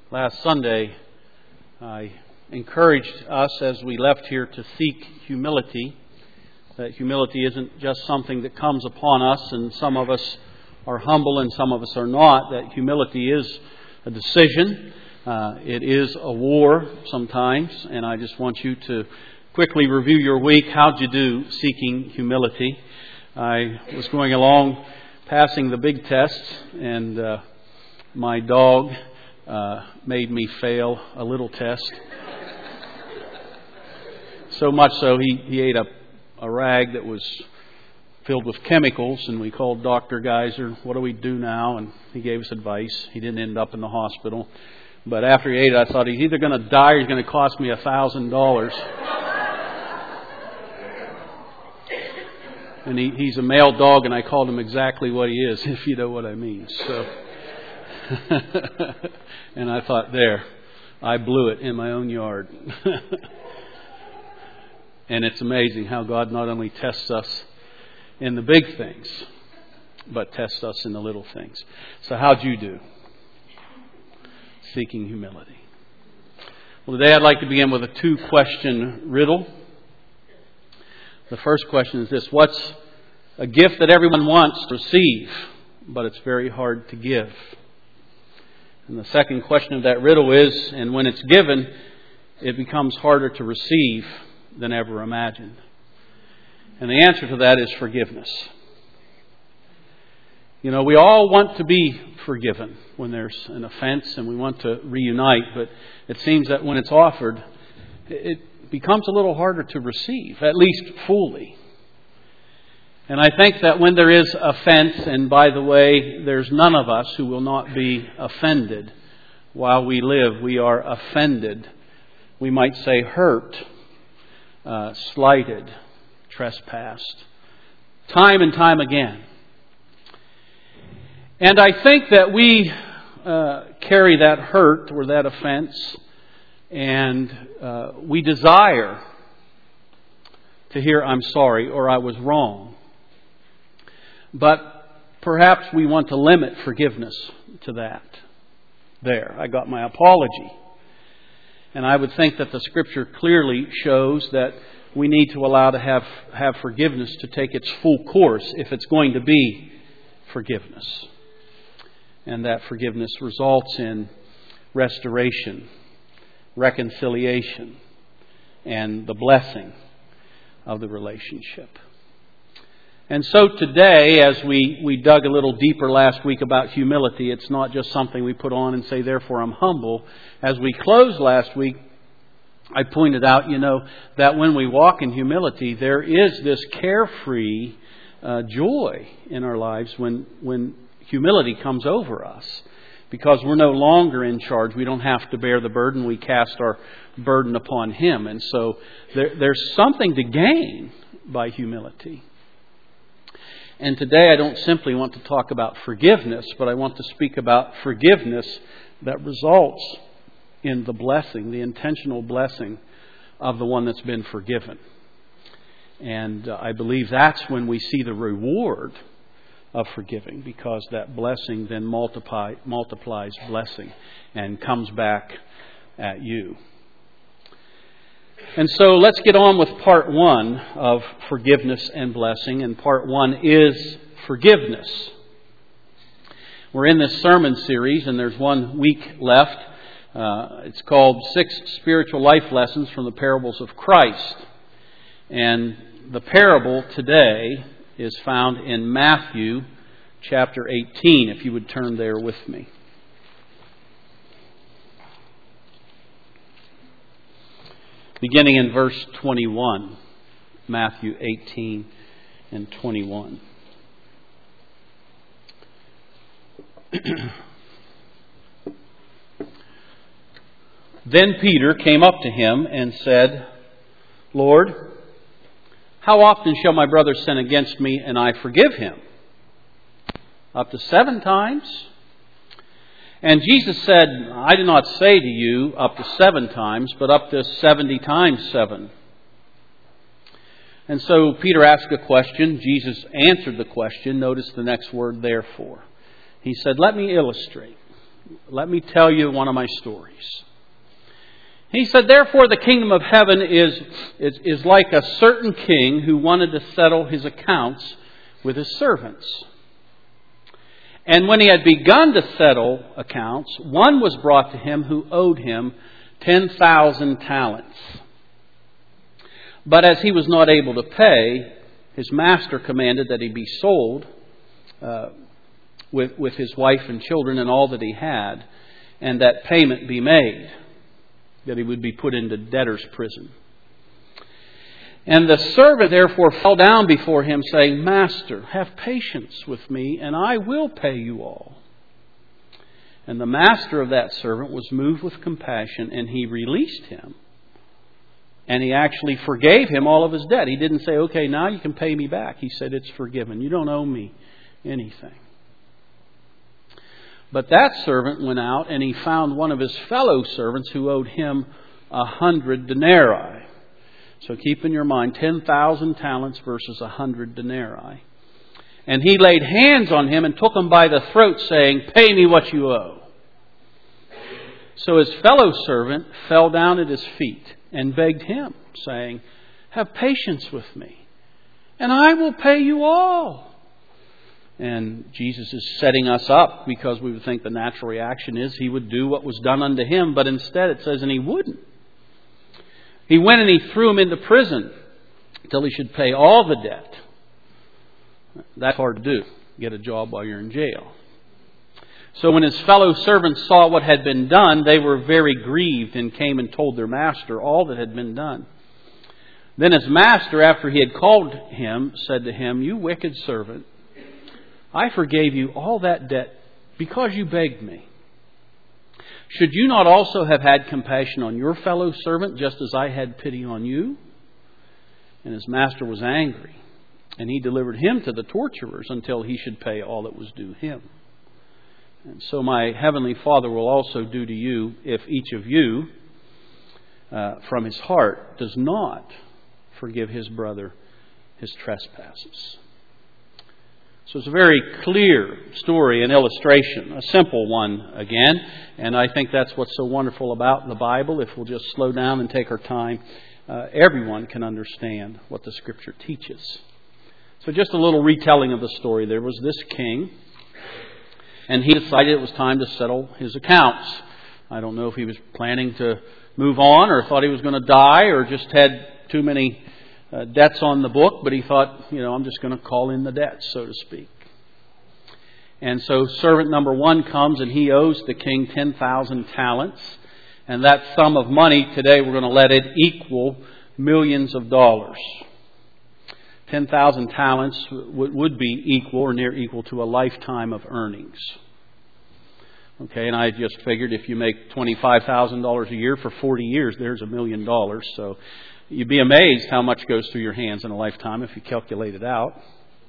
Last Sunday, I encouraged us as we left here to seek humility. That humility isn't just something that comes upon us, and some of us are humble and some of us are not. That humility is a decision. It is a war sometimes, and I just want you to quickly review your week. How'd you do seeking humility? I was going along passing the big test, and my dog made me fail a little test. So much so he ate a rag that was filled with chemicals, and we called Dr. Geyser. What do we do now? And he gave us advice. He didn't end up in the hospital. But after he ate it, I thought he's either going to die or he's going to cost me $1,000. And he's a male dog, and I called him exactly what he is, if you know what I mean. So, and I thought, there, I blew it in my own yard. And it's amazing how God not only tests us in the big things, but tests us in the little things. So how'd you do? Seeking humility. Well, today I'd like to begin with a 2-question riddle. The first question is this: what's a gift that everyone wants to receive, but it's very hard to give? And the second question of that riddle is, and when it's given, it becomes harder to receive than ever imagined. And the answer to that is forgiveness. You know, we all want to be forgiven when there's an offense and we want to reunite, but it seems that when it's offered, it becomes a little harder to receive, at least fully. And I think that when there is offense, and by the way, there's none of us who will not be offended while we live. We are offended. We might say hurt, slighted, trespassed, time and time again. And I think that we carry that hurt or that offense, and we desire to hear "I'm sorry" or "I was wrong." But perhaps we want to limit forgiveness to that. There, I got my apology. And I would think that the Scripture clearly shows that we need to allow to have forgiveness to take its full course if it's going to be forgiveness. And that forgiveness results in restoration, reconciliation, and the blessing of the relationship. And so today, as we dug a little deeper last week about humility, it's not just something we put on and say, therefore I'm humble. As we closed last week, I pointed out, that when we walk in humility, there is this carefree joy in our lives when humility comes over us. Because we're no longer in charge. We don't have to bear the burden. We cast our burden upon Him. And so there's something to gain by humility. And today I don't simply want to talk about forgiveness, but I want to speak about forgiveness that results in the blessing, the intentional blessing of the one that's been forgiven. And I believe that's when we see the reward of forgiving, because that blessing then multiplies blessing and comes back at you. And so let's get on with part 1 of forgiveness and blessing. And part 1 is forgiveness. We're in this sermon series, and there's 1 week left. It's called 6 Spiritual Life Lessons from the Parables of Christ. And the parable today is found in Matthew chapter 18, if you would turn there with me. Beginning in verse 21, Matthew 18 and 21. Then Peter came up to him and said, "Lord, how often shall my brother sin against me and I forgive him? Up to 7 times? And Jesus said, I do not say to you up to 7 times, but up to 70 times 7. And so Peter asked a question. Jesus answered the question. Notice the next word, therefore. He said, let me illustrate. Let me tell you one of my stories. He said, therefore the kingdom of heaven is like a certain king who wanted to settle his accounts with his servants. And when he had begun to settle accounts, one was brought to him who owed him 10,000 talents. But as he was not able to pay, his master commanded that he be sold with his wife and children and all that he had, and that payment be made, that he would be put into debtor's prison. And the servant therefore fell down before him, saying, Master, have patience with me, and I will pay you all. And the master of that servant was moved with compassion, and he released him. And he actually forgave him all of his debt. He didn't say, okay, now you can pay me back. He said, it's forgiven. You don't owe me anything. But that servant went out and he found one of his fellow servants who owed him 100 denarii. So keep in your mind 10,000 talents versus 100 denarii. And he laid hands on him and took him by the throat, saying, pay me what you owe. So his fellow servant fell down at his feet and begged him, saying, have patience with me, and I will pay you all. And Jesus is setting us up because we would think the natural reaction is he would do what was done unto him. But instead it says, and he wouldn't. He went and he threw him into prison until he should pay all the debt. That's hard to do. Get a job while you're in jail. So when his fellow servants saw what had been done, they were very grieved and came and told their master all that had been done. Then his master, after he had called him, said to him, you wicked servant, I forgave you all that debt because you begged me. Should you not also have had compassion on your fellow servant, just as I had pity on you? And his master was angry, and he delivered him to the torturers until he should pay all that was due him. And so my heavenly Father will also do to you if each of you, from his heart, does not forgive his brother his trespasses. So it's a very clear story and illustration, a simple one again. And I think that's what's so wonderful about the Bible. If we'll just slow down and take our time, everyone can understand what the Scripture teaches. So just a little retelling of the story. There was this king, and he decided it was time to settle his accounts. I don't know if he was planning to move on or thought he was going to die or just had too many debts on the book, but he thought, I'm just going to call in the debts, so to speak. And so servant number one comes and he owes the king 10,000 talents. And that sum of money today, we're going to let it equal millions of dollars. 10,000 talents would be equal or near equal to a lifetime of earnings. Okay, and I just figured if you make $25,000 a year for 40 years, there's $1 million. So you'd be amazed how much goes through your hands in a lifetime if you calculate it out.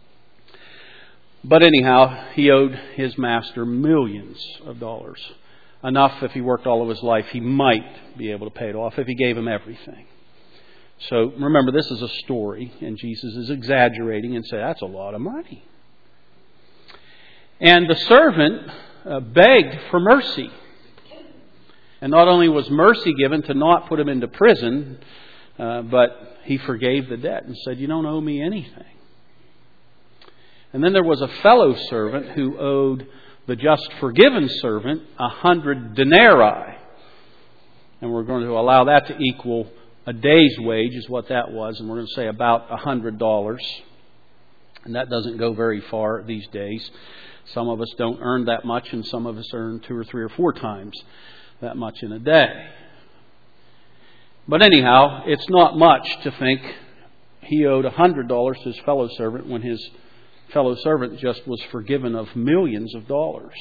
But anyhow, he owed his master millions of dollars. Enough if he worked all of his life, he might be able to pay it off if he gave him everything. So remember, this is a story, and Jesus is exaggerating and said, that's a lot of money. And the servant begged for mercy. And not only was mercy given to not put him into prison, but he forgave the debt and said, you don't owe me anything. And then there was a fellow servant who owed the just forgiven servant 100 denarii. And we're going to allow that to equal a day's wage is what that was. And we're going to say about $100. And that doesn't go very far these days. Some of us don't earn that much, and some of us earn 2 or 3 or 4 times that much in a day. But anyhow, it's not much to think he owed $100 to his fellow servant when his fellow servant just was forgiven of millions of dollars.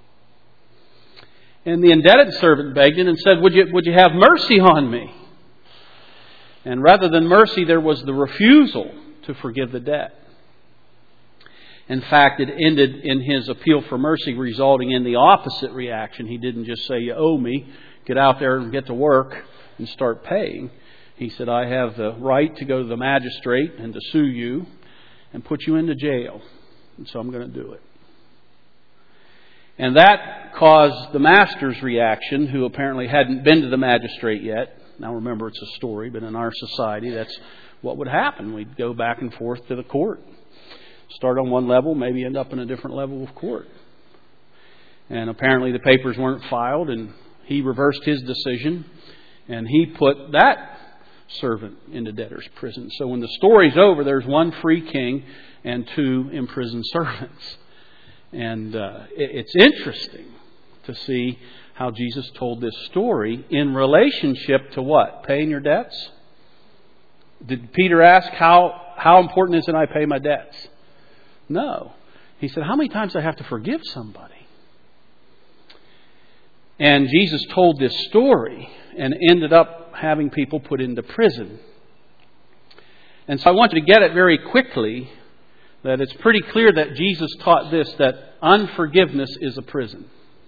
And the indebted servant begged him and said, would you have mercy on me? And rather than mercy, there was the refusal to forgive the debt. In fact, it ended in his appeal for mercy resulting in the opposite reaction. He didn't just say, you owe me, get out there and get to work and start paying. He said, I have the right to go to the magistrate and to sue you and put you into jail. And so I'm going to do it. And that caused the master's reaction, who apparently hadn't been to the magistrate yet. Now remember, it's a story, but in our society, that's what would happen. We'd go back and forth to the court. Start on one level, maybe end up in a different level of court. And apparently the papers weren't filed, and he reversed his decision, and he put that servant into debtor's prison. So when the story's over, there's one free king and two imprisoned servants. And it's interesting to see how Jesus told this story in relationship to what? Paying your debts? Did Peter ask, how important is it I pay my debts? No. He said, how many times do I have to forgive somebody? And Jesus told this story and ended up having people put into prison. And so I want you to get it very quickly that it's pretty clear that Jesus taught this, that unforgiveness is a prison.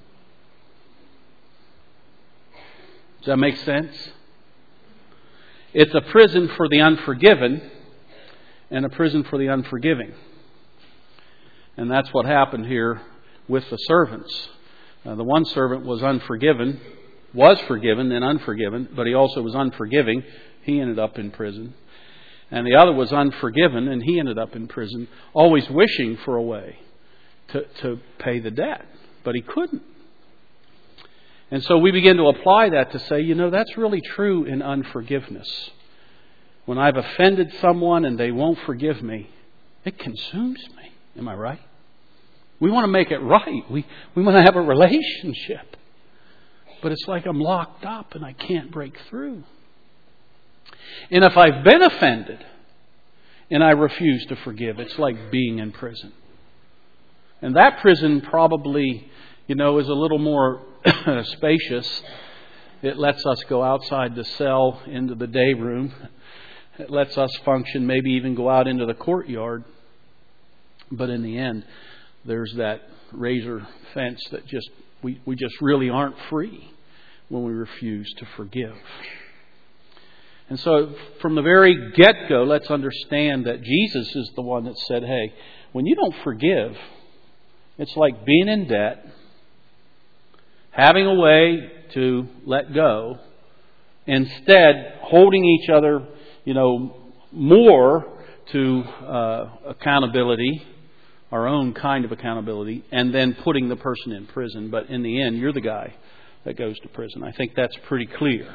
Does that make sense? It's a prison for the unforgiven and a prison for the unforgiving. And that's what happened here with the servants. The one servant was unforgiven, was forgiven, then unforgiven, but he also was unforgiving. He ended up in prison. And the other was unforgiven, and he ended up in prison, always wishing for a way to pay the debt. But he couldn't. And so we begin to apply that to say, that's really true in unforgiveness. When I've offended someone and they won't forgive me, it consumes me. Am I right? We want to make it right. We want to have a relationship. But it's like I'm locked up and I can't break through. And if I've been offended and I refuse to forgive, it's like being in prison. And that prison probably, is a little more spacious. It lets us go outside the cell into the day room. It lets us function, maybe even go out into the courtyard. But in the end, there's that razor fence that we just really aren't free when we refuse to forgive. And so from the very get-go, let's understand that Jesus is the one that said, hey, when you don't forgive, it's like being in debt, having a way to let go, instead holding each other, more to accountability, our own kind of accountability, and then putting the person in prison. But in the end, you're the guy that goes to prison. I think that's pretty clear.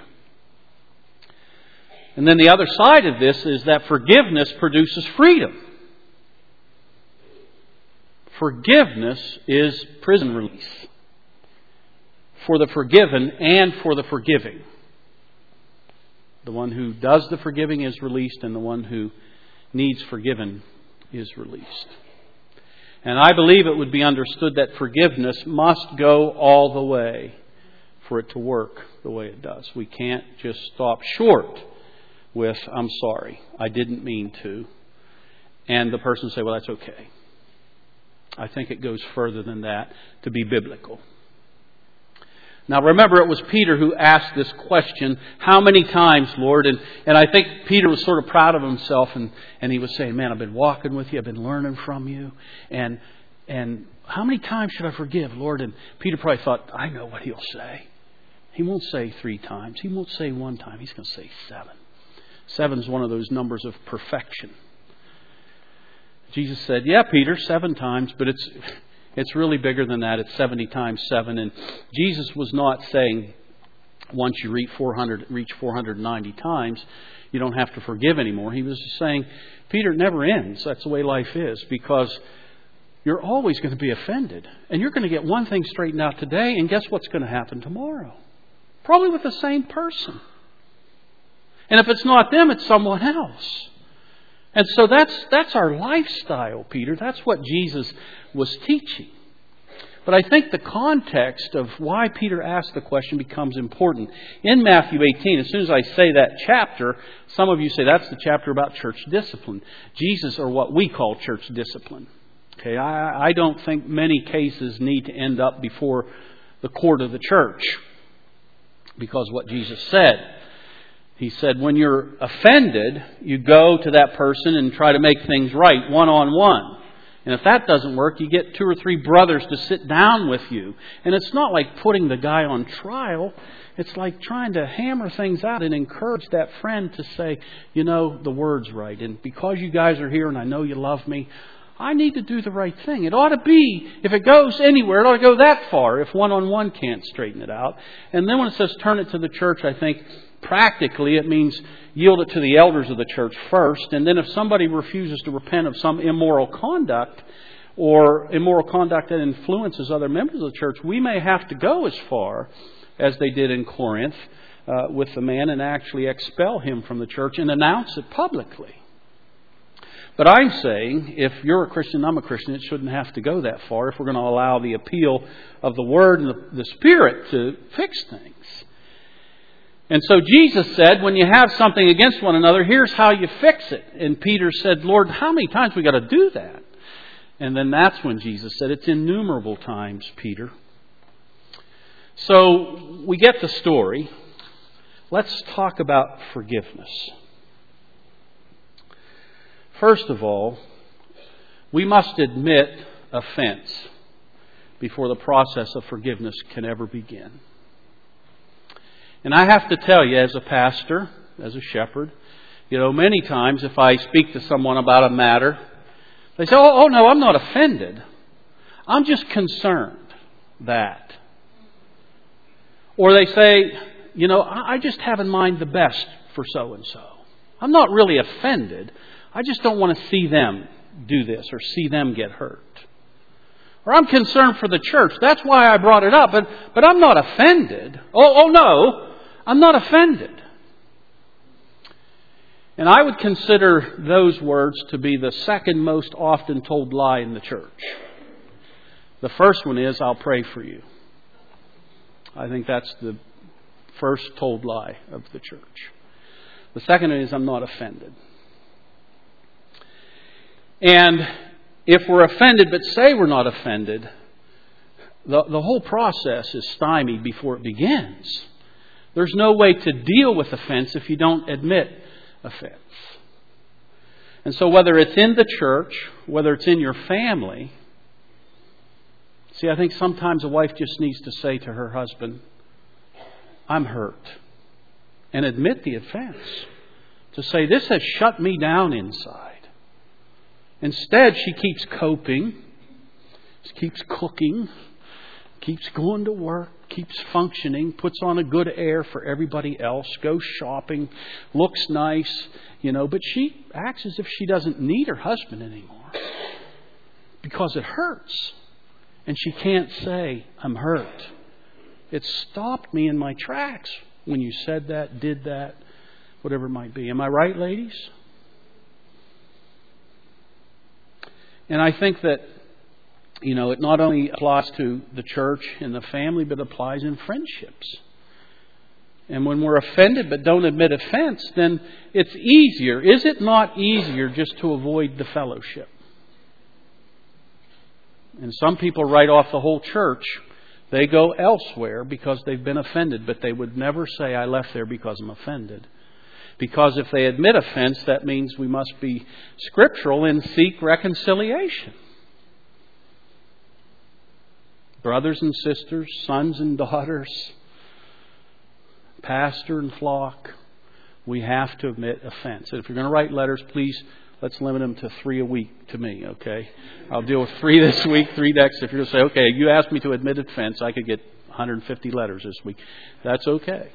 And then the other side of this is that forgiveness produces freedom. Forgiveness is prison release for the forgiven and for the forgiving. The one who does the forgiving is released, and the one who needs forgiven is released. And I believe it would be understood that forgiveness must go all the way for it to work the way it does. We can't just stop short with, I'm sorry, I didn't mean to. And the person say, well, that's okay. I think it goes further than that to be biblical. Now remember, it was Peter who asked this question, how many times, Lord? And I think Peter was sort of proud of himself, and he was saying, man, I've been walking with you, I've been learning from you. And how many times should I forgive, Lord? And Peter probably thought, I know what he'll say. He won't say 3 times. He won't say 1 time. He's going to say 7. 7 is one of those numbers of perfection. Jesus said, yeah, Peter, 7 times, but it's really bigger than that. It's 70 times 7. And Jesus was not saying once you reach 490 times, you don't have to forgive anymore. He was just saying, Peter, it never ends. That's the way life is, because you're always going to be offended. And you're going to get one thing straightened out today, and guess what's going to happen tomorrow? Probably with the same person. And if it's not them, it's someone else. And so that's our lifestyle, Peter. That's what Jesus was teaching. But I think the context of why Peter asked the question becomes important. In Matthew 18, as soon as I say that chapter, some of you say that's the chapter about church discipline. Jesus, or what we call church discipline. Okay, I don't think many cases need to end up before the court of the church, because what Jesus said. He said, when you're offended, you go to that person and try to make things right, one-on-one. And if that doesn't work, you get 2 or 3 brothers to sit down with you. And it's not like putting the guy on trial. It's like trying to hammer things out and encourage that friend to say, you know, the word's right. And because you guys are here and I know you love me, I need to do the right thing. It ought to be, if it goes anywhere, it ought to go that far if one-on-one can't straighten it out. And then when it says turn it to the church, I think practically it means yield it to the elders of the church first. And then if somebody refuses to repent of some immoral conduct or immoral conduct that influences other members of the church, we may have to go as far as they did in Corinth with the man and actually expel him from the church and announce it publicly. But I'm saying, if you're a Christian, I'm a Christian, it shouldn't have to go that far if we're going to allow the appeal of the Word and the Spirit to fix things. And so Jesus said, when you have something against one another, here's how you fix it. And Peter said, Lord, how many times we got to do that? And then that's when Jesus said, it's innumerable times, Peter. So we get the story. Let's talk about forgiveness. First of all, we must admit offense before the process of forgiveness can ever begin. And I have to tell you, as a pastor, as a shepherd, you know, many times if I speak to someone about a matter, they say, oh no, I'm not offended. I'm just concerned that. Or they say, you know, I just have in mind the best for so-and-so. I'm not really offended. I just don't want to see them do this or see them get hurt. Or I'm concerned for the church. That's why I brought it up. But I'm not offended. Oh no, I'm not offended. And I would consider those words to be the second most often told lie in the church. The first one is, I'll pray for you. I think that's the first told lie of the church. The second is, I'm not offended. And if we're offended but say we're not offended, the whole process is stymied before it begins. There's no way to deal with offense if you don't admit offense. And so whether it's in the church, whether it's in your family, see, I think sometimes a wife just needs to say to her husband, I'm hurt. And admit the offense. To say, this has shut me down inside. Instead, she keeps coping, keeps cooking, keeps going to work, keeps functioning, puts on a good air for everybody else, goes shopping, looks nice, you know, but she acts as if she doesn't need her husband anymore because it hurts. And she can't say, I'm hurt. It stopped me in my tracks when you said that, did that, whatever it might be. Am I right, ladies? And I think that, you know, it not only applies to the church and the family, but applies in friendships. And when we're offended but don't admit offense, then it's easier. Is it not easier just to avoid the fellowship? And some people write off the whole church. They go elsewhere because they've been offended, but they would never say, I left there because I'm offended. Because if they admit offense, that means we must be scriptural and seek reconciliation. Brothers and sisters, sons and daughters, pastor and flock, we have to admit offense. And if you're going to write letters, please, let's limit them to 3 a week to me, okay? I'll deal with 3 this week, 3 next. If you're going to say, okay, you asked me to admit offense, I could get 150 letters this week. That's okay.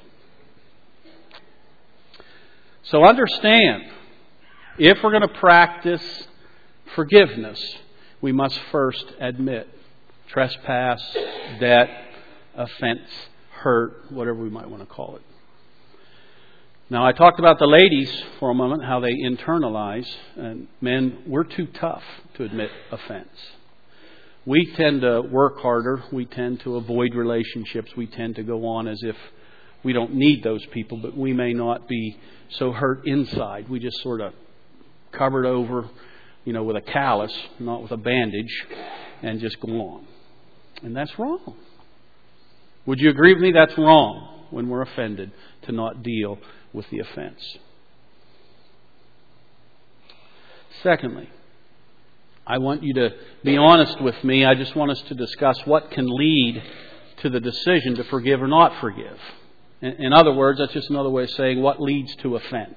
So understand, if we're going to practice forgiveness, we must first admit trespass, debt, offense, hurt, whatever we might want to call it. Now, I talked about the ladies for a moment, how they internalize. And men, we're too tough to admit offense. We tend to work harder. We tend to avoid relationships. We tend to go on as if we don't need those people, but we may not be so hurt inside. We just sort of covered over, you know, with a callus, not with a bandage, and just go on. And that's wrong. Would you agree with me? That's wrong when we're offended to not deal with the offense. Secondly, I want you to be honest with me. I just want us to discuss what can lead to the decision to forgive or not forgive. In other words, that's just another way of saying what leads to offense.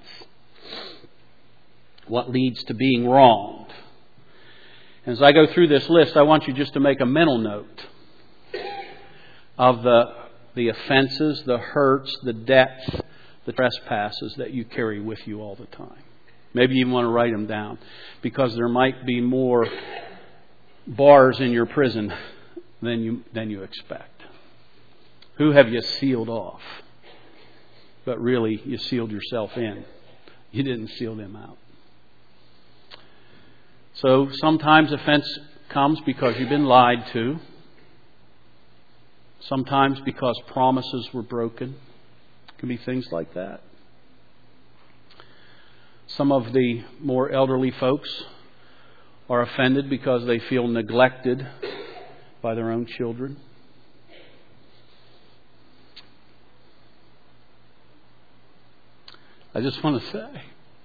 What leads to being wronged. As I go through this list, I want you just to make a mental note of the offenses, the hurts, the debts, the trespasses that you carry with you all the time. Maybe you even want to write them down, because there might be more bars in your prison than you expect. Who have you sealed off? But really, you sealed yourself in. You didn't seal them out. So sometimes offense comes because you've been lied to. Sometimes because promises were broken. It can be things like that. Some of the more elderly folks are offended because they feel neglected by their own children. I just want to say,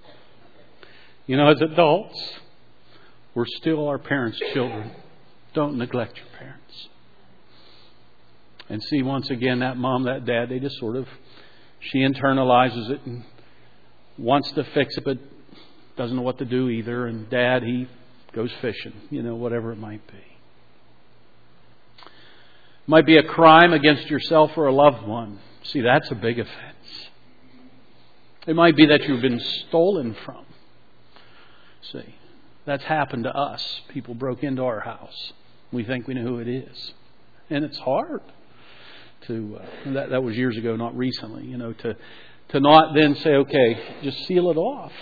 as adults, we're still our parents' children. Don't neglect your parents. And see, once again, that mom, that dad, they just she internalizes it and wants to fix it, but doesn't know what to do either. And dad, he goes fishing, whatever it might be. It might be a crime against yourself or a loved one. See, that's a big offense. It might be that you've been stolen from. See, that's happened to us. People broke into our house. We think we know who it is. And it's hard to, that was years ago, not recently, to not then say, okay, just seal it off.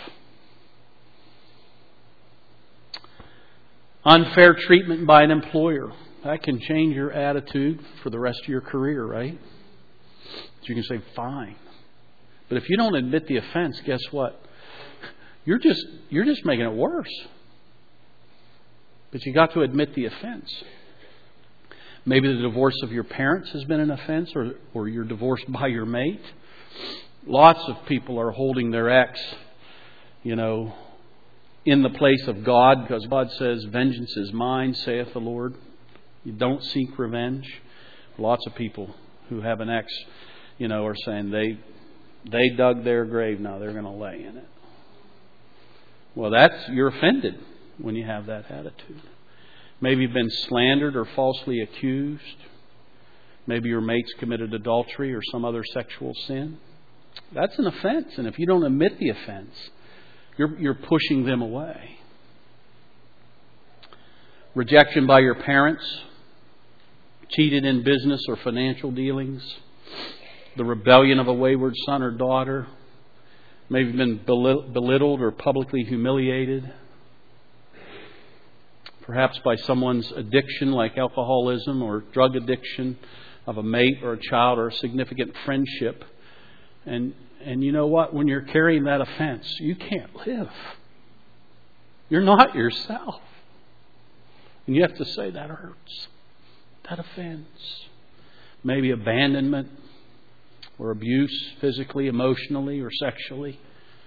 Unfair treatment by an employer. That can change your attitude for the rest of your career, right? So you can say, fine. But if you don't admit the offense, guess what? You're just making it worse. But you got to admit the offense. Maybe the divorce of your parents has been an offense, or you're divorced by your mate. Lots of people are holding their ex, in the place of God, because God says, vengeance is mine, saith the Lord. You don't seek revenge. Lots of people who have an ex, are saying they dug their grave, now they're going to lay in it. Well, you're offended when you have that attitude. Maybe you've been slandered or falsely accused. Maybe your mate's committed adultery or some other sexual sin. That's an offense. And if you don't admit the offense, you're pushing them away. Rejection by your parents. Cheated in business or financial dealings. The rebellion of a wayward son or daughter. Maybe been belittled or publicly humiliated. Perhaps by someone's addiction like alcoholism or drug addiction of a mate or a child or a significant friendship. And you know what? When you're carrying that offense, you can't live. You're not yourself. And you have to say that hurts. That offense. Maybe abandonment or abuse physically, emotionally, or sexually.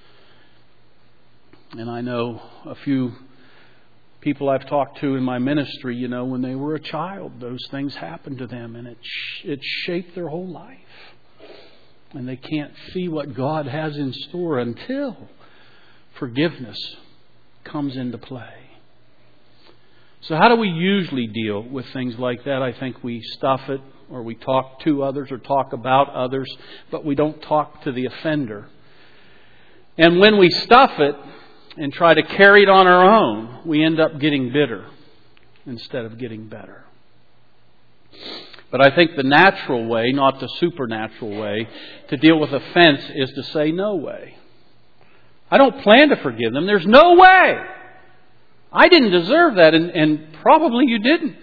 And I know a few people I've talked to in my ministry, when they were a child, those things happened to them, and it shaped their whole life. And they can't see what God has in store until forgiveness comes into play. So how do we usually deal with things like that? I think we stuff it, or we talk to others or talk about others, but we don't talk to the offender. And when we stuff it and try to carry it on our own, we end up getting bitter instead of getting better. But I think the natural way, not the supernatural way, to deal with offense is to say, no way. I don't plan to forgive them. There's no way. I didn't deserve that, and probably you didn't.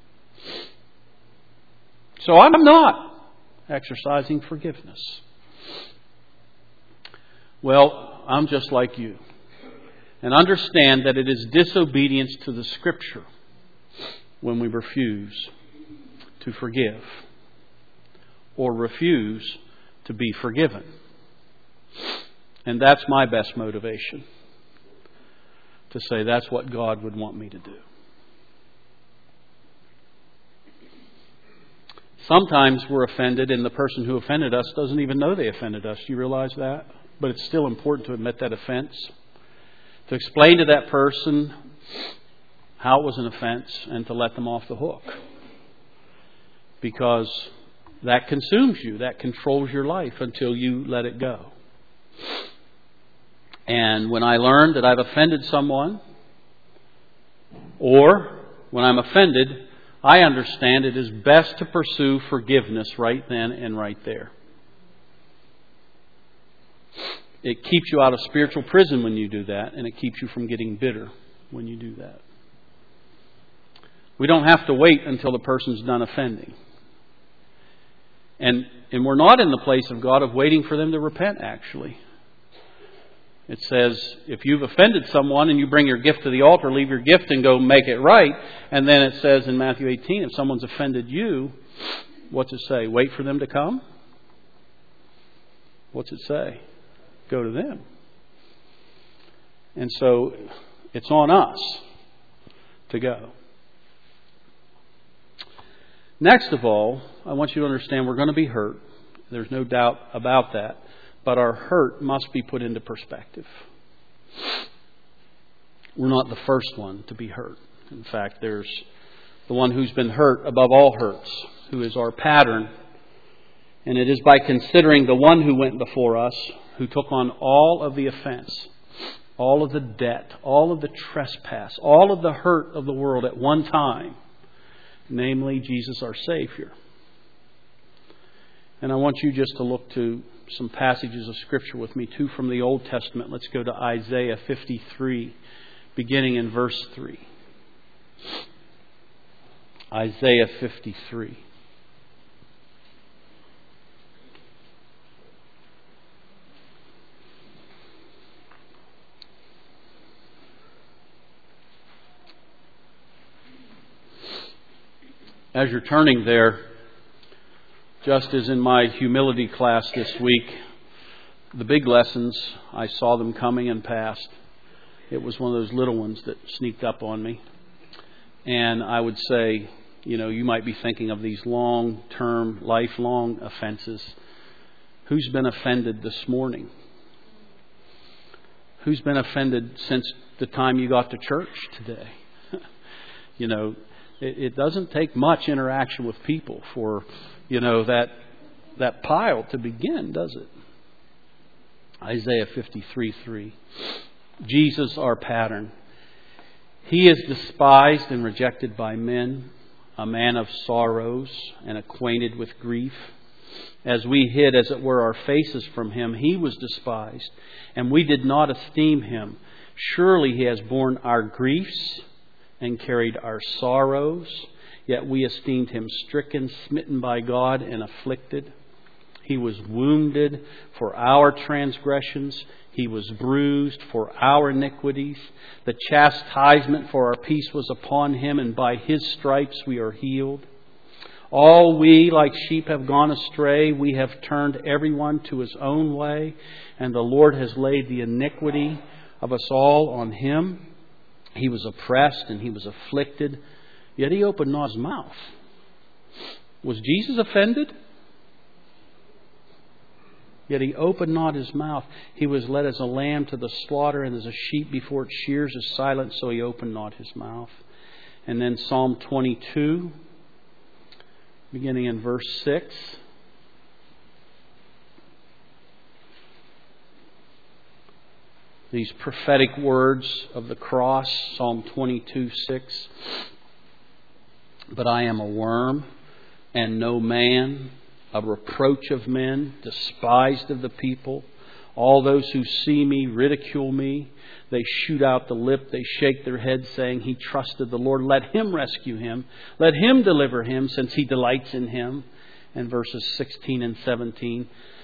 So I'm not exercising forgiveness. Well, I'm just like you. And understand that it is disobedience to the Scripture when we refuse to forgive or refuse to be forgiven. And that's my best motivation. to say that's what God would want me to do. Sometimes we're offended and the person who offended us doesn't even know they offended us. Do you realize that? But it's still important to admit that offense. To explain to that person how it was an offense and to let them off the hook. Because that consumes you. That controls your life until you let it go. And when I learn that I've offended someone, or when I'm offended, I understand it is best to pursue forgiveness right then and right there. It keeps you out of spiritual prison when you do that, and it keeps you from getting bitter when you do that. We don't have to wait until the person's done offending. And we're not in the place of God of waiting for them to repent, actually. It says, if you've offended someone and you bring your gift to the altar, leave your gift and go make it right. And then it says in Matthew 18, if someone's offended you, what's it say? Wait for them to come? What's it say? Go to them. And so it's on us to go. Next of all, I want you to understand we're going to be hurt. There's no doubt about that. But our hurt must be put into perspective. We're not the first one to be hurt. In fact, there's the one who's been hurt above all hurts, who is our pattern. And it is by considering the one who went before us, who took on all of the offense, all of the debt, all of the trespass, all of the hurt of the world at one time, namely Jesus our Savior. And I want you just to look to some passages of Scripture with me, two from the Old Testament. Let's go to Isaiah 53, beginning in verse 3. Isaiah 53. As you're turning there, just as in my humility class this week, the big lessons, I saw them coming and passed. It was one of those little ones that sneaked up on me. And I would say, you might be thinking of these long-term, lifelong offenses. Who's been offended this morning? Who's been offended since the time you got to church today? It doesn't take much interaction with people for that pile to begin, does it? Isaiah 53:3. Jesus, our pattern. He is despised and rejected by men, a man of sorrows and acquainted with grief. As we hid, as it were, our faces from him, he was despised, and we did not esteem him. Surely he has borne our griefs and carried our sorrows. Yet we esteemed him stricken, smitten by God, and afflicted. He was wounded for our transgressions. He was bruised for our iniquities. The chastisement for our peace was upon him, and by his stripes we are healed. All we like sheep have gone astray. We have turned everyone to his own way, and the Lord has laid the iniquity of us all on him. He was oppressed and he was afflicted, yet he opened not his mouth. Was Jesus offended? Yet he opened not his mouth. He was led as a lamb to the slaughter, and as a sheep before its shears is silent, so he opened not his mouth. And then Psalm 22, beginning in verse 6. These prophetic words of the cross, Psalm 22:6. But I am a worm and no man, a reproach of men, despised of the people. All those who see me ridicule me. They shoot out the lip. They shake their heads, saying, he trusted the Lord. Let him rescue him. Let him deliver him, since he delights in him. And verses 16 and 17.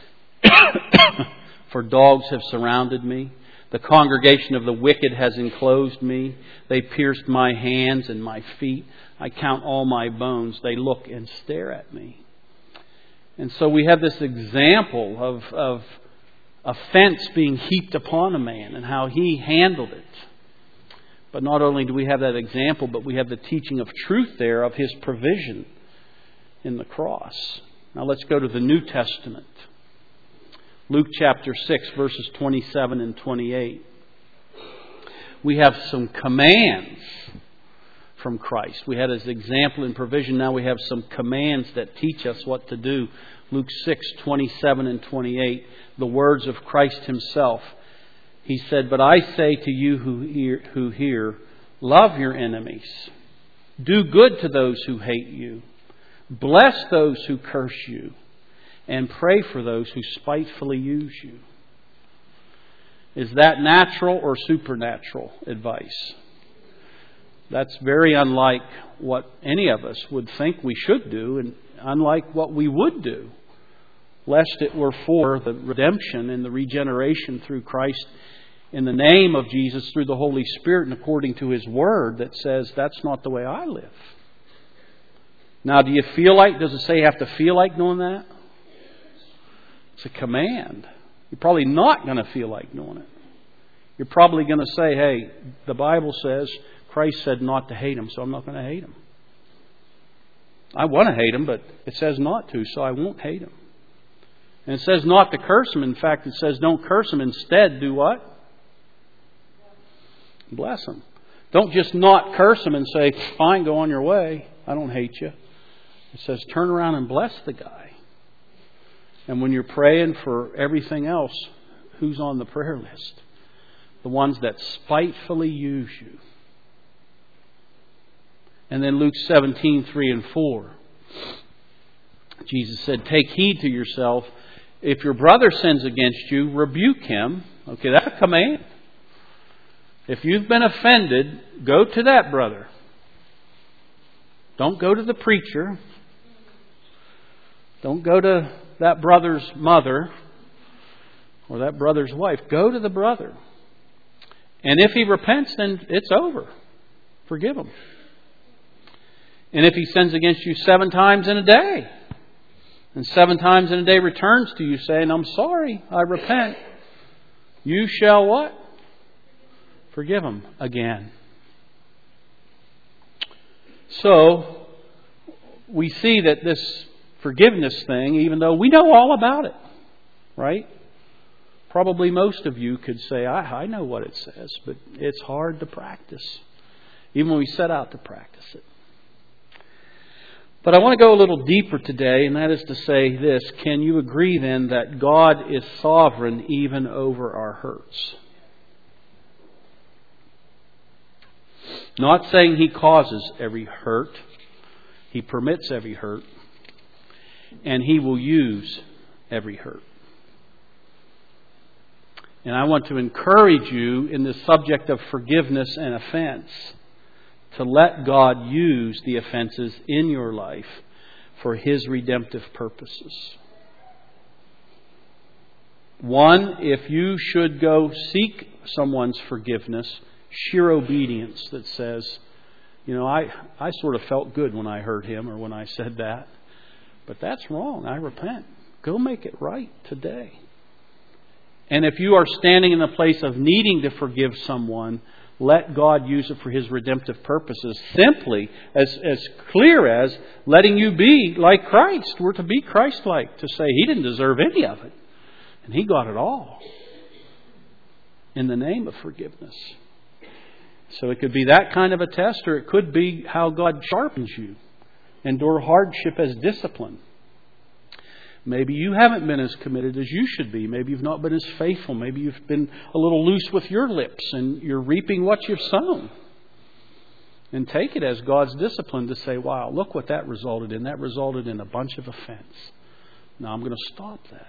For dogs have surrounded me. The congregation of the wicked has enclosed me. They pierced my hands and my feet. I count all my bones. They look and stare at me. And so we have this example of offense being heaped upon a man and how he handled it. But not only do we have that example, but we have the teaching of truth there of His provision in the cross. Now let's go to the New Testament. Luke chapter 6, verses 27 and 28. We have some commands from Christ. We had His example and provision. Now we have some commands that teach us what to do. Luke 6, 27 and 28. The words of Christ Himself. He said, "But I say to you who hear, love your enemies. Do good to those who hate you. Bless those who curse you. And pray for those who spitefully use you." Is that natural or supernatural advice? That's very unlike what any of us would think we should do, and unlike what we would do, lest it were for the redemption and the regeneration through Christ in the name of Jesus through the Holy Spirit and according to His Word that says that's not the way I live. Now, does it say you have to feel like doing that? It's a command. You're probably not going to feel like doing it. You're probably going to say, hey, the Bible says, Christ said not to hate him, so I'm not going to hate him. I want to hate him, but it says not to, so I won't hate him. And it says not to curse him. In fact, it says don't curse him. Instead, do what? Bless him. Don't just not curse him and say, fine, go on your way. I don't hate you. It says turn around and bless the guy. And when you're praying for everything else, who's on the prayer list? The ones that spitefully use you. And then Luke 17, 3 and 4. Jesus said, take heed to yourself. If your brother sins against you, rebuke him. Okay, that's a command. If you've been offended, go to that brother. Don't go to the preacher. Don't go to that brother's mother or that brother's wife. Go to the brother. And if he repents, then it's over. Forgive him. And if he sins against you 7 times in a day, and 7 times in a day returns to you saying, I'm sorry, I repent, you shall what? Forgive him again. So, we see that this forgiveness thing, even though we know all about it, right? Probably most of you could say, I know what it says, but it's hard to practice, even when we set out to practice it. But I want to go a little deeper today, and that is to say this. Can you agree then that God is sovereign even over our hurts? Not saying He causes every hurt. He permits every hurt. And He will use every hurt. And I want to encourage you in the subject of forgiveness and offense to let God use the offenses in your life for His redemptive purposes. One, if you should go seek someone's forgiveness, sheer obedience that says, I sort of felt good when I heard him or when I said that, but that's wrong. I repent. Go make it right today. And if you are standing in the place of needing to forgive someone, let God use it for His redemptive purposes. Simply, as clear as letting you be like Christ. We're to be Christ-like. To say He didn't deserve any of it. And He got it all. In the name of forgiveness. So it could be that kind of a test, or it could be how God sharpens you. Endure hardship as discipline. Maybe you haven't been as committed as you should be. Maybe you've not been as faithful. Maybe you've been a little loose with your lips and you're reaping what you've sown. And take it as God's discipline to say, wow, look what that resulted in. That resulted in a bunch of offense. Now I'm going to stop that.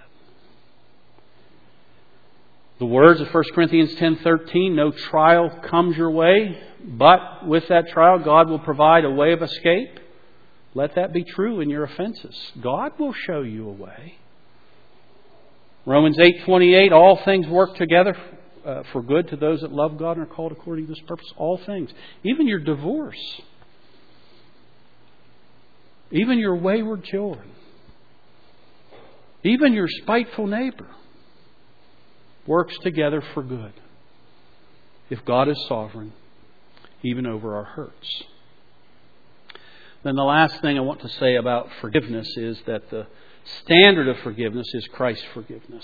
The words of 1 Corinthians 10:13, no trial comes your way, but with that trial God will provide a way of escape. Let that be true in your offenses. God will show you a way. Romans 8:28, all things work together for good to those that love God and are called according to His purpose. All things. Even your divorce. Even your wayward children. Even your spiteful neighbor. Works together for good. If God is sovereign. even over our hurts. Then the last thing I want to say about forgiveness is that the standard of forgiveness is Christ's forgiveness.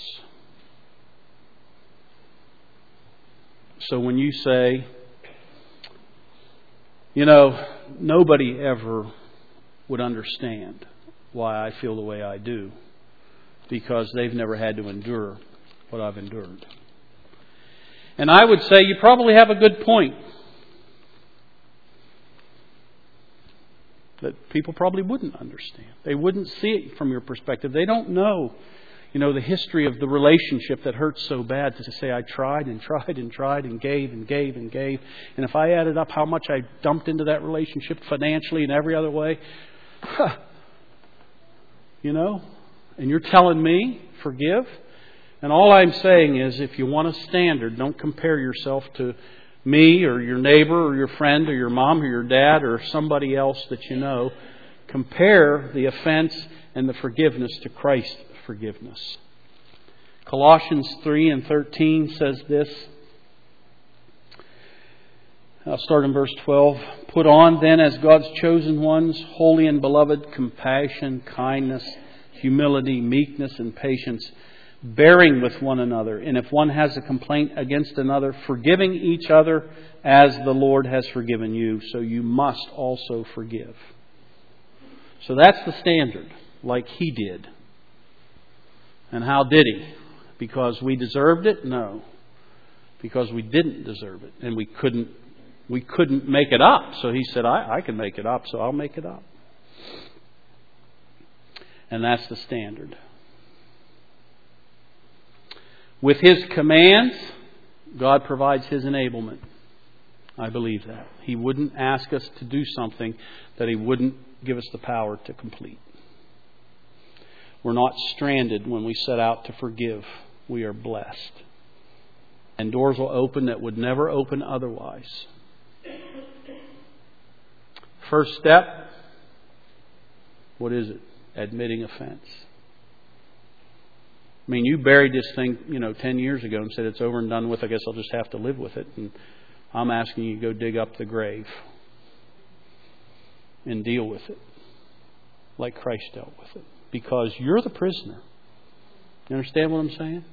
So when you say, nobody ever would understand why I feel the way I do, because they've never had to endure what I've endured. And I would say you probably have a good point. That people probably wouldn't understand. They wouldn't see it from your perspective. They don't know, the history of the relationship that hurts so bad, to say I tried and tried and tried and gave and gave and gave. And if I added up how much I dumped into that relationship financially and every other way, and you're telling me, forgive? And all I'm saying is, if you want a standard, don't compare yourself to me or your neighbor or your friend or your mom or your dad or somebody else that you know. Compare the offense and the forgiveness to Christ's forgiveness. Colossians 3:13 says this. I'll start in verse 12. Put on then as God's chosen ones, holy and beloved, compassion, kindness, humility, meekness, and patience, bearing with one another. And if one has a complaint against another, forgiving each other as the Lord has forgiven you, so you must also forgive. So that's the standard, like He did. And how did He? Because we deserved it? No. Because we didn't deserve it. And we couldn't make it up. So He said, I can make it up, so I'll make it up. And that's the standard. With His commands, God provides His enablement. I believe that. He wouldn't ask us to do something that He wouldn't give us the power to complete. We're not stranded when we set out to forgive. We are blessed. And doors will open that would never open otherwise. First step, what is it? Admitting offense. I mean, you buried this thing, 10 years ago and said it's over and done with. I guess I'll just have to live with it. And I'm asking you to go dig up the grave and deal with it like Christ dealt with it. Because you're the prisoner. You understand what I'm saying?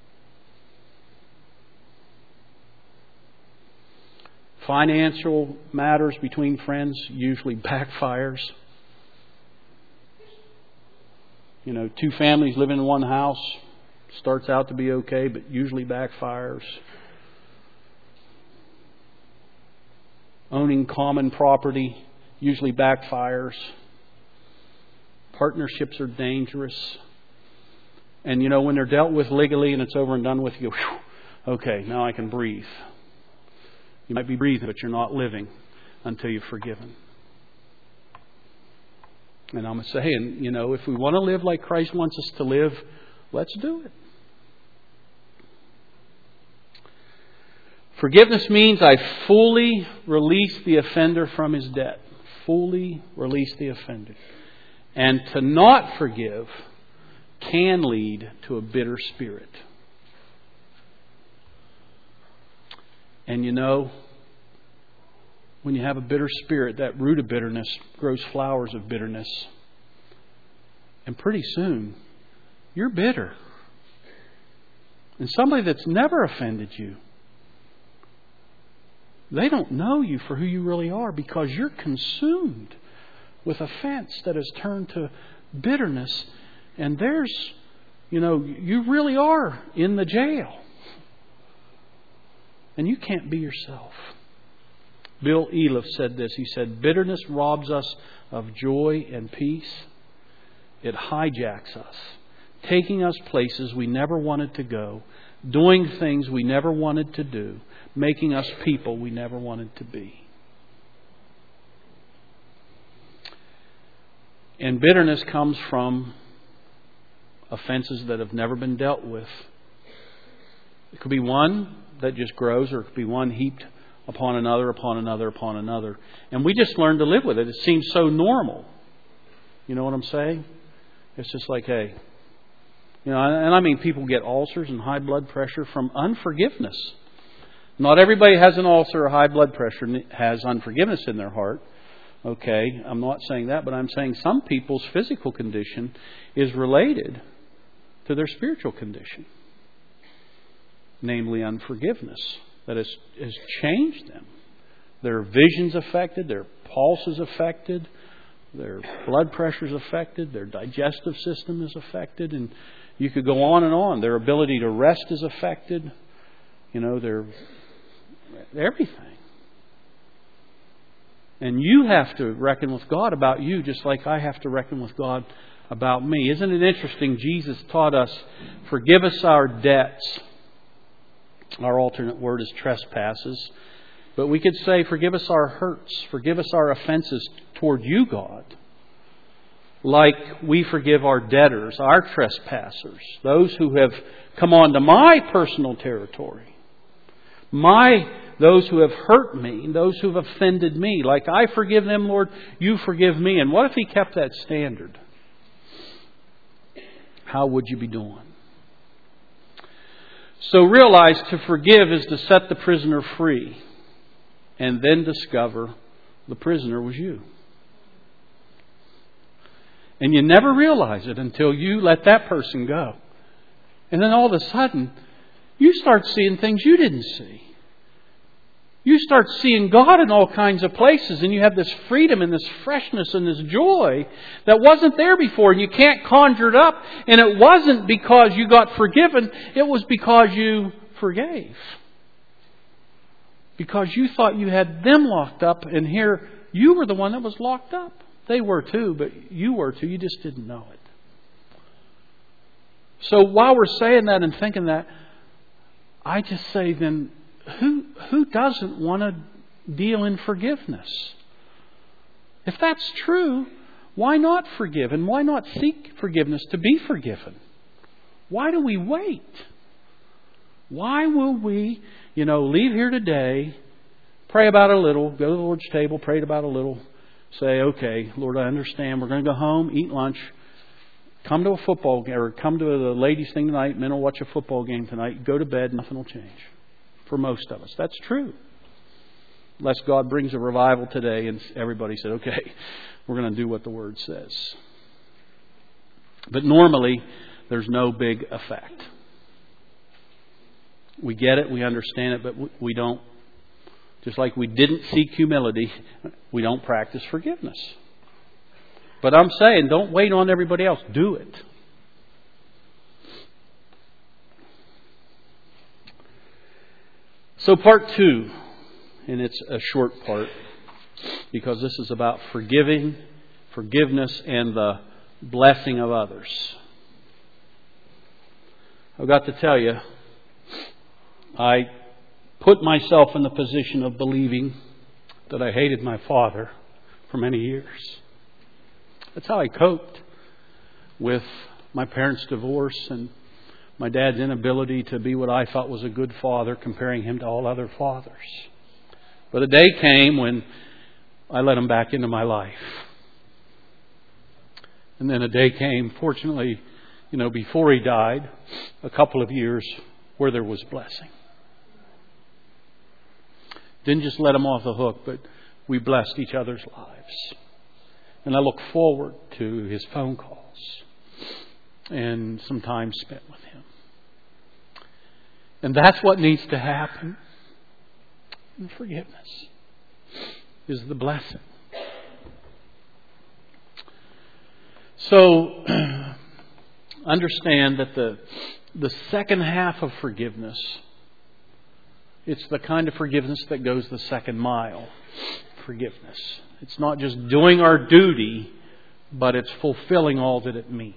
Financial matters between friends usually backfires. Two families living in one house starts out to be okay, but usually backfires. Owning common property usually backfires. Partnerships are dangerous. And when they're dealt with legally and it's over and done with, you go, whew, okay, now I can breathe. You might be breathing, but you're not living until you've forgiven. And I'm saying, if we want to live like Christ wants us to live, let's do it. Forgiveness means I fully release the offender from his debt. Fully release the offender. And to not forgive can lead to a bitter spirit. And when you have a bitter spirit, that root of bitterness grows flowers of bitterness. And pretty soon, you're bitter. And somebody that's never offended you, they don't know you for who you really are because you're consumed with offense that has turned to bitterness. And you really are in the jail. And you can't be yourself. Bill Eliff said this. He said, bitterness robs us of joy and peace. It hijacks us, taking us places we never wanted to go, doing things we never wanted to do, making us people we never wanted to be. And bitterness comes from offenses that have never been dealt with. It could be one that just grows, or it could be one heaped upon another, upon another, upon another. And we just learn to live with it. It seems so normal. You know what I'm saying? It's just like, hey. And I mean, people get ulcers and high blood pressure from unforgiveness. Not everybody has an ulcer or high blood pressure and has unforgiveness in their heart. Okay, I'm not saying that, but I'm saying some people's physical condition is related to their spiritual condition. Namely, unforgiveness. That has changed them. Their vision's affected, their pulse is affected, their blood pressure is affected, their digestive system is affected, and you could go on and on. Their ability to rest is affected. Their everything. And you have to reckon with God about you just like I have to reckon with God about me. Isn't it interesting? Jesus taught us, forgive us our debts. Our alternate word is trespasses. But we could say, forgive us our hurts. Forgive us our offenses toward you, God. Like we forgive our debtors, our trespassers, those who have come onto my personal territory. Those who have hurt me, those who have offended me. Like I forgive them, Lord, you forgive me. And what if He kept that standard? How would you be doing? So realize to forgive is to set the prisoner free. And then discover the prisoner was you. And you never realize it until you let that person go. And then all of a sudden, you start seeing things you didn't see. You start seeing God in all kinds of places, and you have this freedom and this freshness and this joy that wasn't there before, and you can't conjure it up. And it wasn't because you got forgiven, it was because you forgave. Because you thought you had them locked up, and here you were the one that was locked up. They were too, but you were too. You just didn't know it. So while we're saying that and thinking that, I just say then, who doesn't want to deal in forgiveness? If that's true, why not forgive? And why not seek forgiveness to be forgiven? Why do we wait? Why will we, leave here today, pray about it a little, go to the Lord's table, pray about it a little, say, okay, Lord, I understand. We're going to go home, eat lunch, come to a football game, or come to the ladies' thing tonight, men will watch a football game tonight, go to bed, nothing will change. For most of us. That's true. Unless God brings a revival today and everybody said, okay, we're going to do what the Word says. But normally, there's no big effect. We get it, we understand it, but we don't, just like we didn't seek humility, we don't practice forgiveness. But I'm saying, don't wait on everybody else. Do it. So part 2, and it's a short part, because this is about forgiveness, and the blessing of others. I've got to tell you, I put myself in the position of believing that I hated my father for many years. That's how I coped with my parents' divorce and my dad's inability to be what I thought was a good father, comparing him to all other fathers. But a day came when I let him back into my life. And then a day came, fortunately, before he died, a couple of years where there was blessing. Didn't just let him off the hook, but we blessed each other's lives. And I look forward to his phone calls and some time spent with him. And that's what needs to happen. And forgiveness is the blessing. So, understand that the second half of forgiveness, it's the kind of forgiveness that goes the second mile. Forgiveness. It's not just doing our duty, but it's fulfilling all that it means.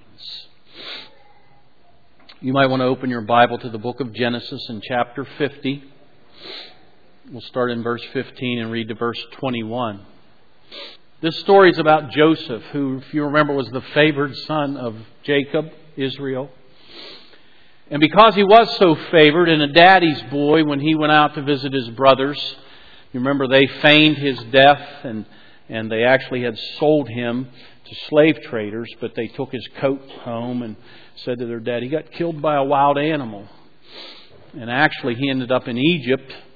You might want to open your Bible to the book of Genesis in chapter 50. We'll start in verse 15 and read to verse 21. This story is about Joseph, who, if you remember, was the favored son of Jacob, Israel. And because he was so favored and a daddy's boy, when he went out to visit his brothers, you remember they feigned his death and they actually had sold him to slave traders, but they took his coat home and said to their dad, he got killed by a wild animal. And actually he ended up in Egypt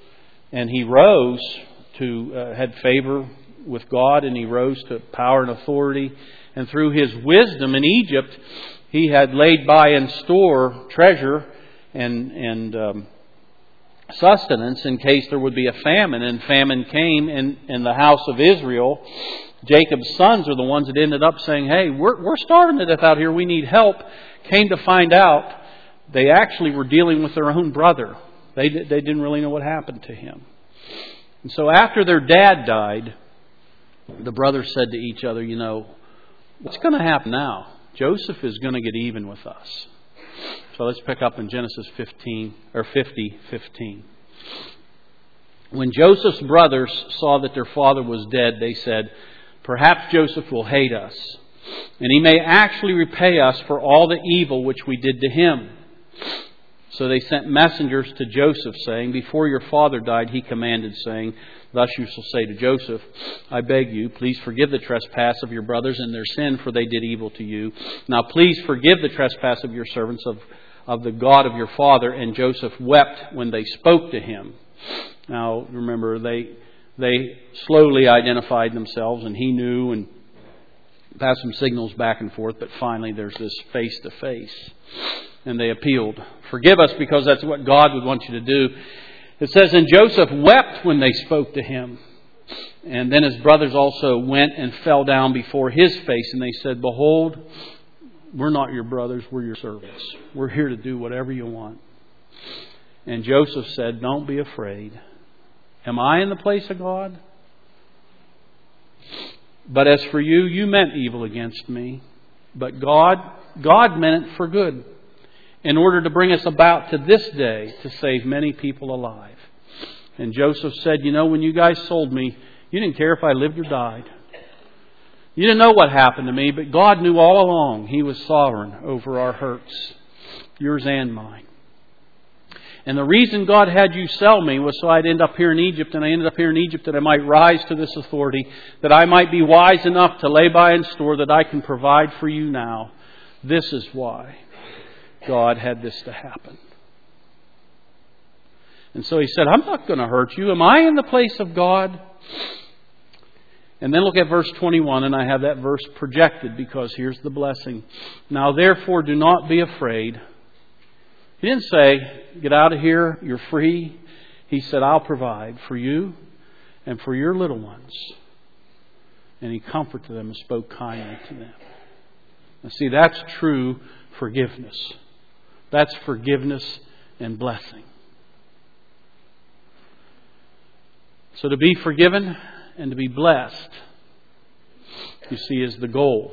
And he rose to, had favor with God, and he rose to power and authority. And through his wisdom in Egypt, he had laid by in store treasure and sustenance in case there would be a famine. And famine came in the house of Israel. Jacob's sons are the ones that ended up saying, hey, we're starving to death out here. We need help. Came to find out they actually were dealing with their own brother. They didn't really know what happened to him. And so after their dad died, the brothers said to each other, you know, what's going to happen now? Joseph is going to get even with us. So let's pick up in Genesis 50:15. When Joseph's brothers saw that their father was dead, they said, perhaps Joseph will hate us, and he may actually repay us for all the evil which we did to him. So they sent messengers to Joseph, saying, before your father died, he commanded, saying, thus you shall say to Joseph, I beg you, please forgive the trespass of your brothers and their sin, for they did evil to you. Now please forgive the trespass of your servants of the God of your father. And Joseph wept when they spoke to him. Now remember, they slowly identified themselves, and he knew, and passed some signals back and forth, but finally there's this face-to-face. And they appealed, forgive us, because that's what God would want you to do. It says, and Joseph wept when they spoke to him. And then his brothers also went and fell down before his face. And they said, behold, we're not your brothers, we're your servants. We're here to do whatever you want. And Joseph said, don't be afraid. Am I in the place of God? But as for you, you meant evil against me. But God meant it for good, in order to bring us about to this day, to save many people alive. And Joseph said, you know, when you guys sold me, you didn't care if I lived or died. You didn't know what happened to me, but God knew all along He was sovereign over our hurts, yours and mine. And the reason God had you sell me was so I'd end up here in Egypt, and I ended up here in Egypt that I might rise to this authority, that I might be wise enough to lay by in store that I can provide for you now. This is why God had this to happen. And so he said, I'm not going to hurt you. Am I in the place of God? And then look at verse 21, and I have that verse projected because here's the blessing. Now therefore do not be afraid. He didn't say, get out of here, you're free. He said, I'll provide for you and for your little ones. And He comforted them and spoke kindly to them. Now see, that's true forgiveness. That's forgiveness and blessing. So to be forgiven and to be blessed, you see, is the goal.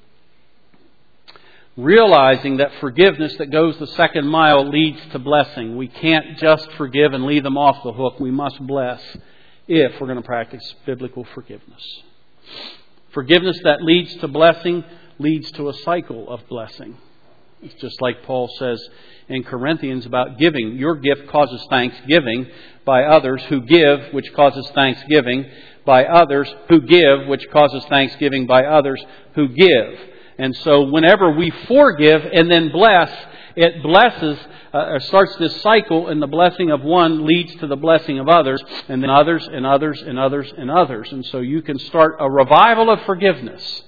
Realizing that forgiveness that goes the second mile leads to blessing. We can't just forgive and leave them off the hook. We must bless if we're going to practice biblical forgiveness. Forgiveness that leads to blessing leads to a cycle of blessing. It's just like Paul says in Corinthians about giving. Your gift causes thanksgiving by others who give, which causes thanksgiving by others who give, which causes thanksgiving by others who give. And so whenever we forgive and then bless, it blesses, starts this cycle, and the blessing of one leads to the blessing of others, and then others and others and others and others. And so you can start a revival of forgiveness.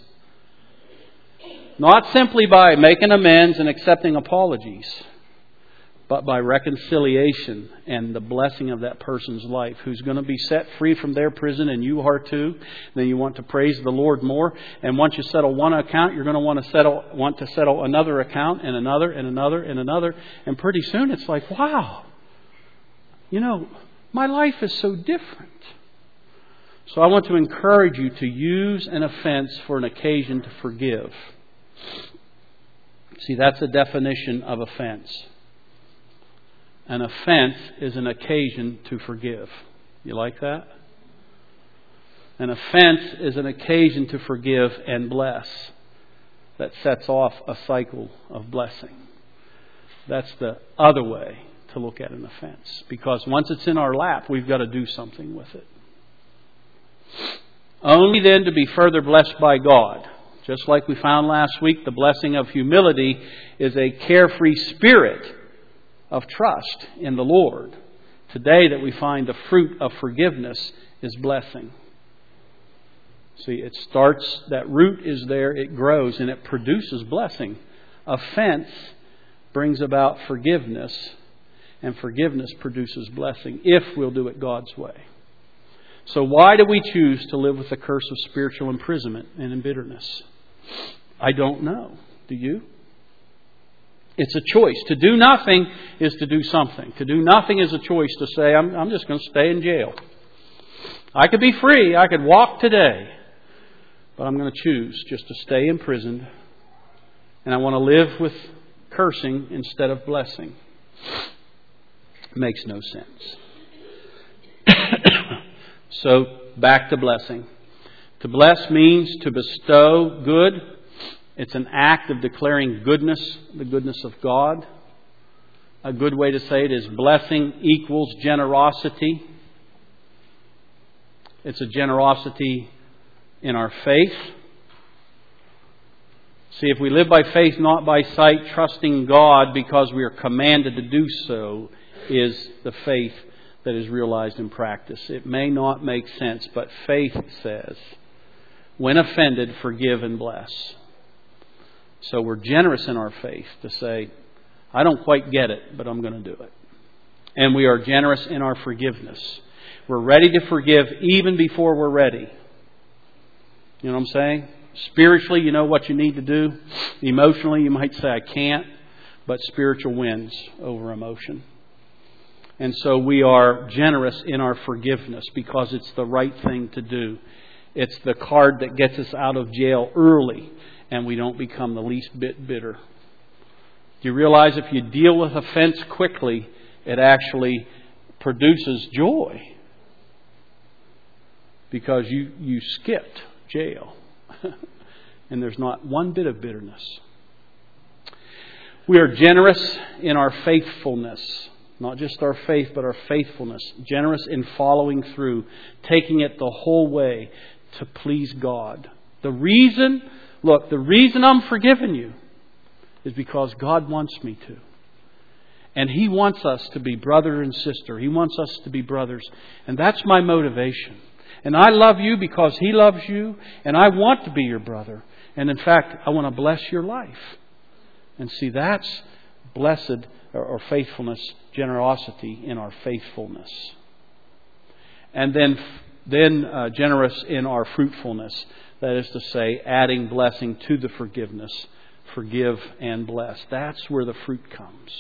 Not simply by making amends and accepting apologies, but by reconciliation and the blessing of that person's life who's going to be set free from their prison, and you are too. Then you want to praise the Lord more. And once you settle one account, you're going to want to settle another account and another and another and another. And pretty soon it's like, wow, you know, my life is so different. So I want to encourage you to use an offense for an occasion to forgive. See, that's a definition of offense. An offense is an occasion to forgive. You like that? An offense is an occasion to forgive and bless. That sets off a cycle of blessing. That's the other way to look at an offense. Because once it's in our lap, we've got to do something with it. Only then to be further blessed by God. Just like we found last week, the blessing of humility is a carefree spirit of trust in the Lord. today that we find the fruit of forgiveness is blessing. See, it starts, that root is there, it grows, and it produces blessing. Offense brings about forgiveness, and forgiveness produces blessing if we'll do it God's way. So why do we choose to live with the curse of spiritual imprisonment and in bitterness? I don't know. Do you? It's a choice. To do nothing is to do something. To do nothing is a choice to say, I'm just going to stay in jail. I could be free. I could walk today. But I'm going to choose just to stay imprisoned. And I want to live with cursing instead of blessing. It makes no sense. So, back to blessing. To bless means to bestow good. It's an act of declaring goodness, the goodness of God. A good way to say it is blessing equals generosity. It's a generosity in our faith. See, if we live by faith, not by sight, trusting God because we are commanded to do so, is the faith that is realized in practice. It may not make sense, but faith says, when offended, forgive and bless. So we're generous in our faith to say, I don't quite get it, but I'm going to do it. And we are generous in our forgiveness. We're ready to forgive even before we're ready. You know what I'm saying? Spiritually, you know what you need to do. Emotionally, you might say, I can't. But spiritual wins over emotion. And so we are generous in our forgiveness because it's the right thing to do. It's the card that gets us out of jail early and we don't become the least bit bitter. Do you realize if you deal with offense quickly, it actually produces joy? Because you skipped jail. And there's not one bit of bitterness. We are generous in our faithfulness. Not just our faith, but our faithfulness. Generous in following through. Taking it the whole way to please God. The reason I'm forgiving you is because God wants me to. And He wants us to be brother and sister. He wants us to be brothers. And that's my motivation. And I love you because He loves you. And I want to be your brother. And in fact, I want to bless your life. And see, that's blessed or faithfulness, generosity in our faithfulness. And then generous in our fruitfulness. That is to say, adding blessing to the forgiveness. Forgive and bless. That's where the fruit comes.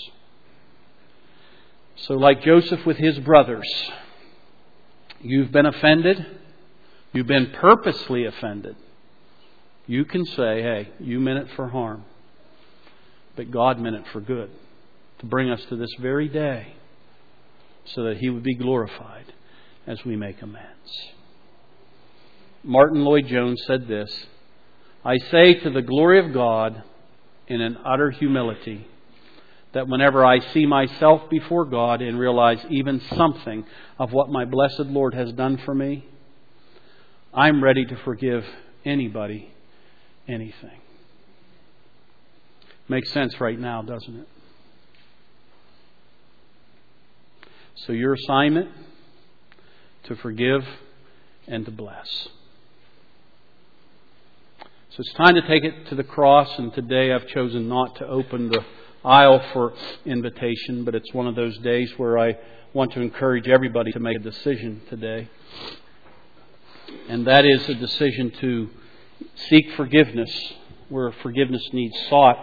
So like Joseph with his brothers, you've been offended. You've been purposely offended. You can say, hey, you meant it for harm. But God meant it for good. To bring us to this very day. So that He would be glorified as we make amends. Martin Lloyd-Jones said this, I say to the glory of God in an utter humility that whenever I see myself before God and realize even something of what my blessed Lord has done for me, I'm ready to forgive anybody, anything. Makes sense right now, doesn't it? So your assignment to forgive and to bless. So it's time to take it to the cross, and today I've chosen not to open the aisle for invitation, but it's one of those days where I want to encourage everybody to make a decision today. And that is a decision to seek forgiveness where forgiveness needs sought.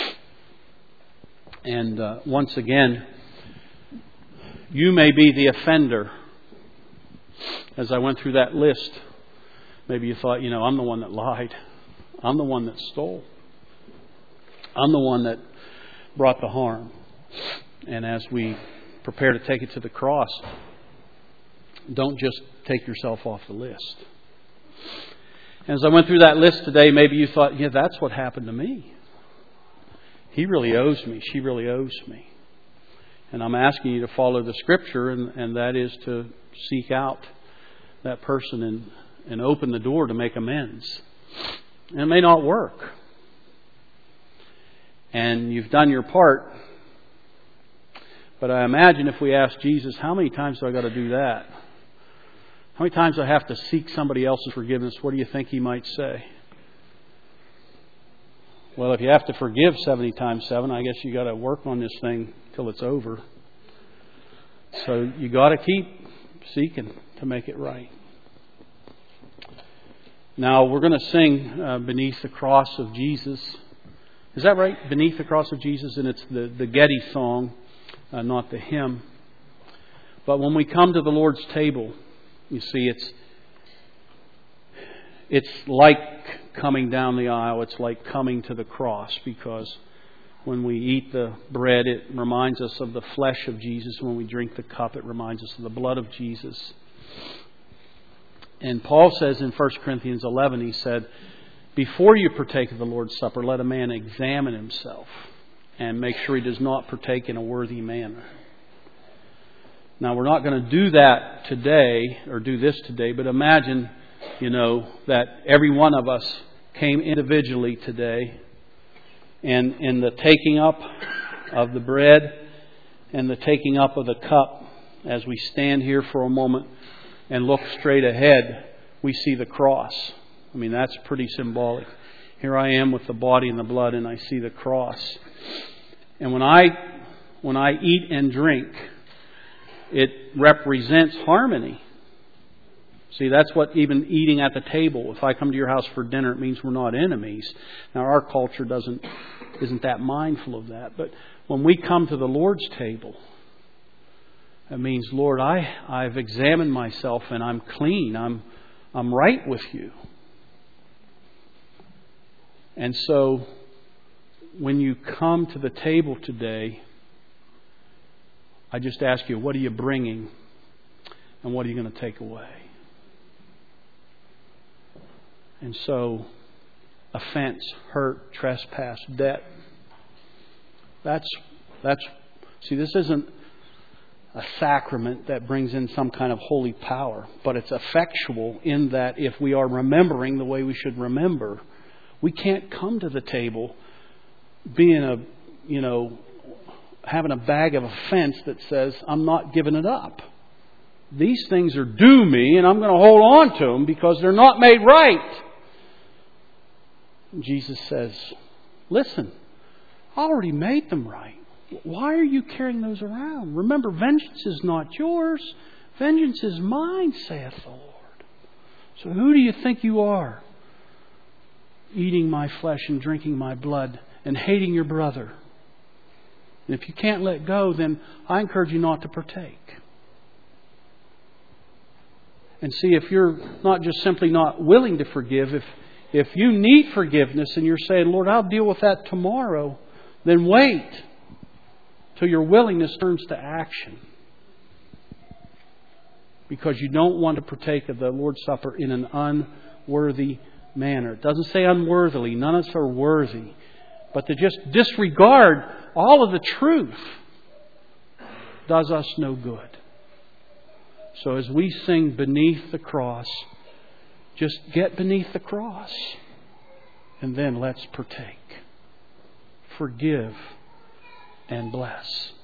And once again, you may be the offender. As I went through that list, maybe you thought, I'm the one that lied. I'm the one that stole. I'm the one that brought the harm. And as we prepare to take it to the cross, don't just take yourself off the list. As I went through that list today, maybe you thought, that's what happened to me. He really owes me. She really owes me. And I'm asking you to follow the Scripture, and that is to seek out that person and open the door to make amends. And it may not work. And you've done your part. But I imagine if we ask Jesus, how many times do I got to do that? How many times do I have to seek somebody else's forgiveness? What do you think He might say? Well, if you have to forgive 70 times 7, I guess you got to work on this thing till it's over. So you got to keep seeking to make it right. Now we're going to sing Beneath the Cross of Jesus. Is that right? Beneath the Cross of Jesus, and it's the Getty song, not the hymn. But when we come to the Lord's table, you see, it's like coming down the aisle. It's like coming to the cross, because when we eat the bread, it reminds us of the flesh of Jesus. When we drink the cup, it reminds us of the blood of Jesus. And Paul says in 1 Corinthians 11, he said, before you partake of the Lord's Supper, let a man examine himself and make sure he does not partake in a worthy manner. Now, we're not going to do that today, or do this today, but imagine, that every one of us came individually today, and in the taking up of the bread and the taking up of the cup, as we stand here for a moment and look straight ahead, we see the cross. I mean, that's pretty symbolic. Here I am with the body and the blood, and I see the cross. And when I eat and drink, it represents harmony. See, that's what even eating at the table. If I come to your house for dinner, it means we're not enemies. Now, our culture isn't that mindful of that. But when we come to the Lord's table, it means, Lord, I've examined myself and I'm clean. I'm right with you. And so, when you come to the table today, I just ask you, what are you bringing? And what are you going to take away? And so, offense, hurt, trespass, debt. See, this isn't a sacrament that brings in some kind of holy power, but it's effectual in that if we are remembering the way we should remember, we can't come to the table being having a bag of offense that says, I'm not giving it up. These things are due me, and I'm going to hold on to them because they're not made right. And Jesus says, listen, I already made them right. Why are you carrying those around? Remember, vengeance is not yours. Vengeance is mine, saith the Lord. So who do you think you are? Eating my flesh and drinking my blood and hating your brother. And if you can't let go, then I encourage you not to partake. And see, if you're not just simply not willing to forgive, if you need forgiveness and you're saying, Lord, I'll deal with that tomorrow, then wait till your willingness turns to action. Because you don't want to partake of the Lord's Supper in an unworthy manner. It doesn't say unworthily. None of us are worthy. But to just disregard all of the truth does us no good. So as we sing Beneath the Cross, just get beneath the cross. And then let's partake. Forgive and bless.